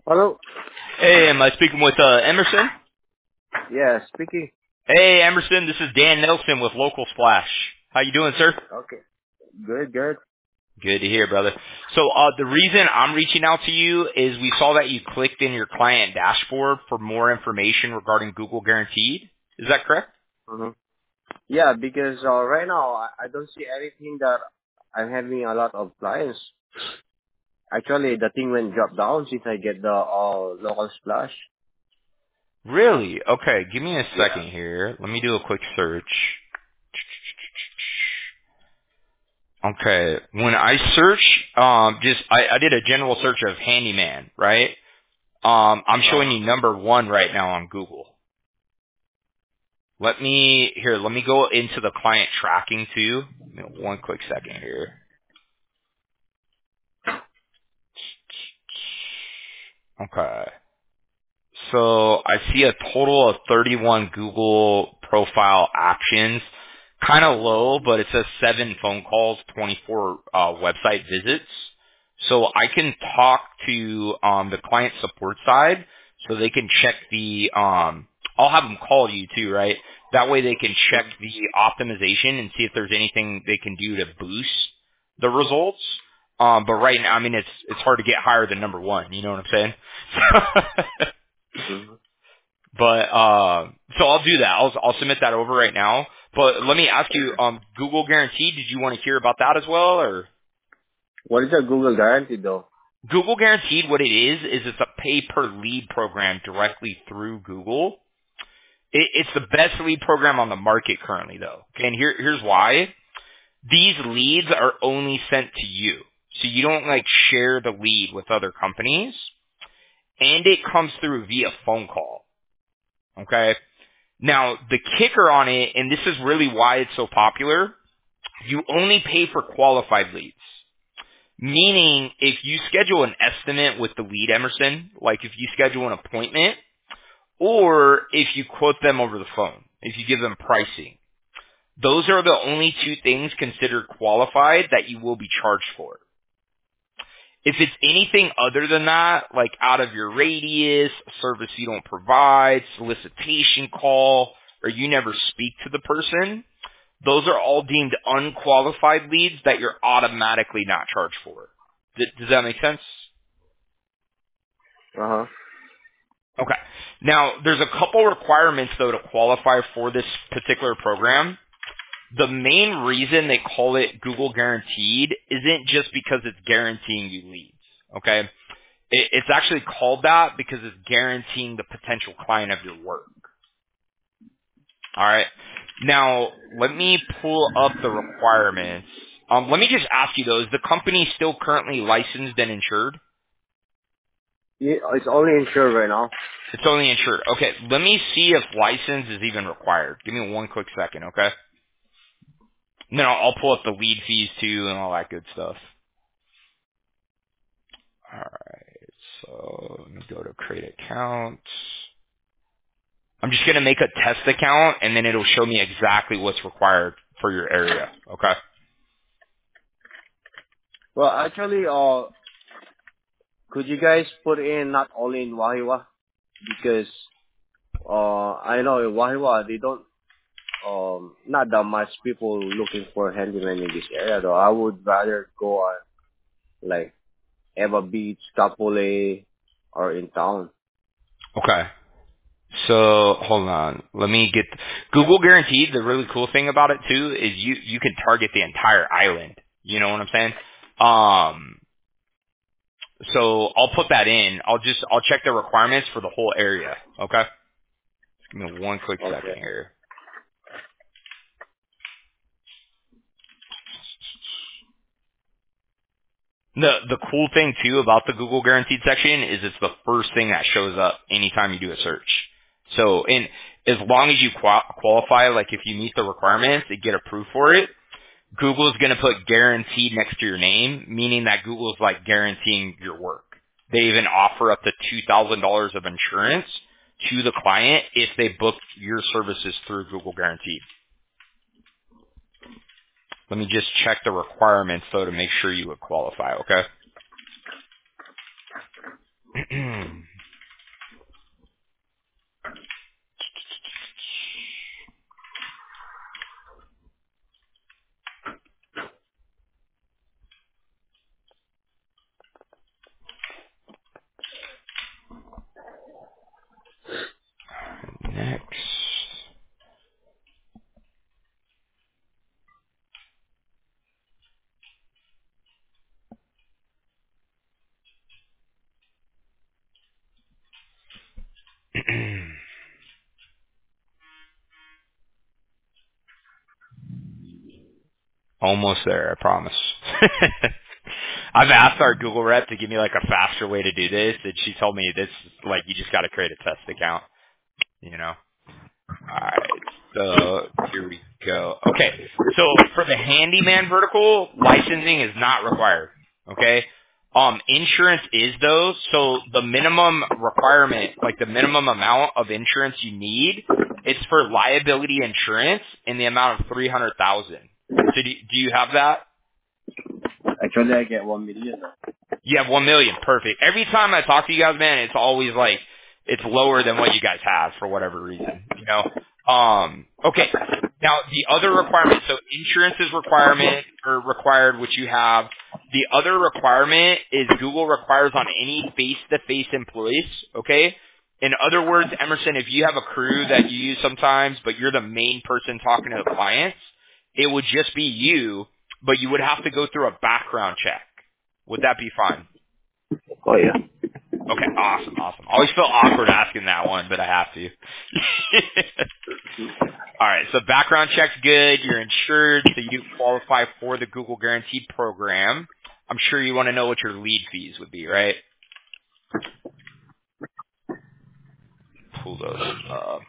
Hello? Hey, am I speaking with Emerson? Yeah, speaking. Hey, Emerson, this is Dan Nelson with Local Splash. How you doing, sir? Okay. Good, good. Good to hear, brother. So the reason I'm reaching out to you is we saw that you clicked in your client dashboard for more information regarding Google Guaranteed. Is that correct? hmm Yeah, because right now I don't see anything that I'm having a lot of clients. Actually, the thing went drop down since I get the local splash. Really? Okay, give me a Yeah. second here. Let me do a quick search. Okay, when I search, I did a general search of handyman, right? I'm showing Uh-huh. you number one right now on Google. Let me go into the client tracking too. One quick second here. Okay. So I see a total of 31 Google profile actions. Kind of low, but it says 7 phone calls, 24 website visits. So I can talk to the client support side so they can check the I'll have them call you too, right? That way they can check Mhm. the optimization and see if there's anything they can do to boost the results. But right now, I mean, it's hard to get higher than number one. You know what I'm saying? Mhm. But so I'll do that. I'll submit that over right now. But let me ask you, Okay. Google Guaranteed. Did you want to hear about that as well, or What is the Google guarantee though? Google Guaranteed? What it is it's a pay per lead program directly through Google. It's the best lead program on the market currently, though. Okay, and here's why. These leads are only sent to you, so you don't like share the lead with other companies, and it comes through via phone call. Okay. Now, the kicker on it, and this is really why it's so popular, you only pay for qualified leads. Meaning, if you schedule an estimate with the lead, Emerson, like if you schedule an appointment, or if you quote them over the phone, if you give them pricing, those are the only two things considered qualified that you will be charged for. If it's anything other than that, like out of your radius, a service you don't provide, solicitation call, or you never speak to the person, those are all deemed unqualified leads that you're automatically not charged for. Does that make sense? Uh-huh. Okay. Now, there's a couple requirements, though, to qualify for this particular program. The main reason they call it Google Guaranteed isn't just because it's guaranteeing you leads, okay? It's actually called that because it's guaranteeing the potential client of your work. All right. Now, let me pull up the requirements. Let me just ask you though, is the company still currently licensed and insured? Yeah, it's only insured right now. It's only insured. Okay, let me see if license is even required. Give me one quick second, okay? And then I'll pull up the lead fees too and all that good stuff. All right, so let me go to create account. I'm just going to make a test account and then it'll show me exactly what's required for your area, okay? Well, actually, could you guys put in not only in Wahiwa? Because, I know in Wahiwa, they don't not that much people looking for handyman in this area though. I would rather go on like Eva Beach, Kapolei, or in town. Okay. So hold on. Let me get Google Guaranteed. The really cool thing about it too is you can target the entire island. You know what I'm saying? So I'll put that in. I'll check the requirements for the whole area. Okay. Give me one quick second Okay. here. The cool thing too about the Google Guaranteed section is it's the first thing that shows up anytime you do a search. So, and as long as you qualify, like if you meet the requirements and get approved for it, Google's going to put guaranteed next to your name, meaning that Google's like guaranteeing your work. They even offer up to $2,000 of insurance to the client if they book your services through Google Guaranteed. Let me just check the requirements though to make sure you would qualify, okay? Next. Almost there, I promise. I've asked our Google rep to give me like a faster way to do this, and she told me this like you just got to create a test account, you know. All right, so here we go. Okay, so for the handyman vertical, licensing is not required. Okay, insurance is though. So the minimum requirement, like the minimum amount of insurance you need, it's for liability insurance in the amount of 300,000. So do you have that? Actually, I get 1 million. You have 1 million. Perfect. Every time I talk to you guys, man, it's always like it's lower than what you guys have for whatever reason. You know. Okay. Now the other requirement. So insurance is required, which you have. The other requirement is Google requires on any face-to-face employees. Okay. In other words, Emerson, if you have a crew that you use sometimes, but you're the main person talking to the clients, it would just be you, but you would have to go through a background check. Would that be fine? Oh yeah. Okay, awesome. I always feel awkward asking that one, but I have to. All right, so background check's good. You're insured, so you do qualify for the Google Guaranteed program. I'm sure you want to know what your lead fees would be, right? Pull those up.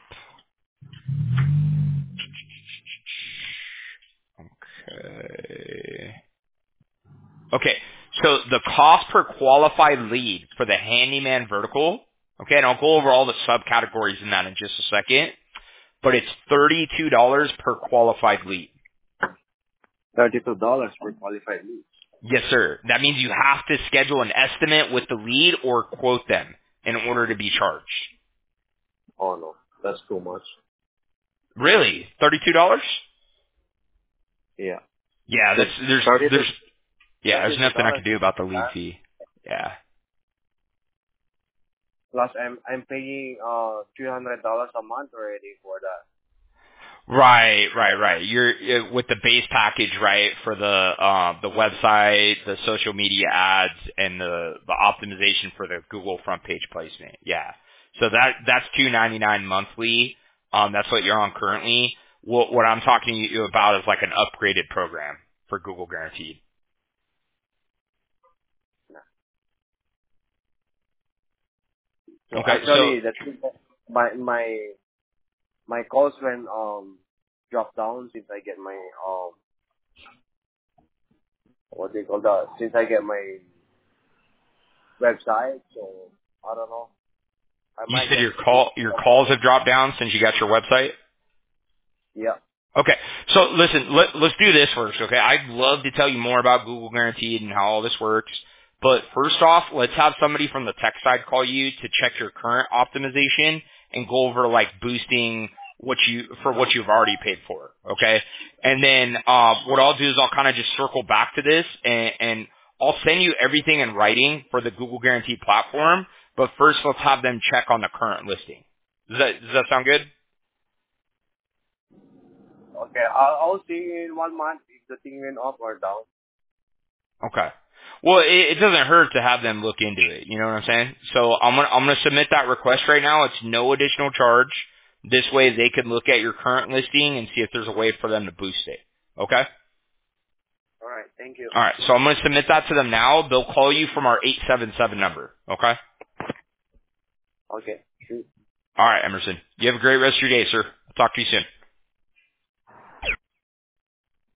Okay, so the cost per qualified lead for the handyman vertical, okay, and I'll go over all the subcategories in that in just a second, but it's $32 per qualified lead. $32 for qualified leads. Yes, sir. That means you have to schedule an estimate with the lead or quote them in order to be charged. Oh no, that's too much. Really? $32? Yeah. Yeah, That's there's nothing I can do about the lead $32. fee. Yeah. Plus, I'm paying $300 a month already for that. Right. You're with the base package, right, for the website, the social media ads, and the optimization for the Google front page placement. Yeah. So that's $299 monthly. That's what you're on currently. What I'm talking to you about is like an upgraded program for Google Guaranteed. So Okay. So actually, my calls when drop down since I get my what they call that, since I get my website. So I don't know. I you might said get your calls have dropped down since you got your website? yeah. Okay, so listen, let's do this first, okay? I'd love to tell you more about Google Guaranteed and how all this works, but first off, let's have somebody from the tech side call you to check your current optimization and go over like boosting what you've already paid for, okay? And then what I'll do is I'll kind of just circle back to this and I'll send you everything in writing for the Google Guaranteed platform, but first let's have them check on the current listing. Does that sound good? Okay, I'll see in 1 month if the thing went up or down. Okay. Well, it doesn't hurt to have them look into it. You know what I'm saying? So I'm gonna submit that request right now. It's no additional charge. This way they can look at your current listing and see if there's a way for them to boost it. Okay? All right, thank you. All right. So I'm gonna submit that to them now. They'll call you from our 877 number. Okay? Okay, shoot. All right, Emerson. You have a great rest of your day, sir. I'll talk to you soon.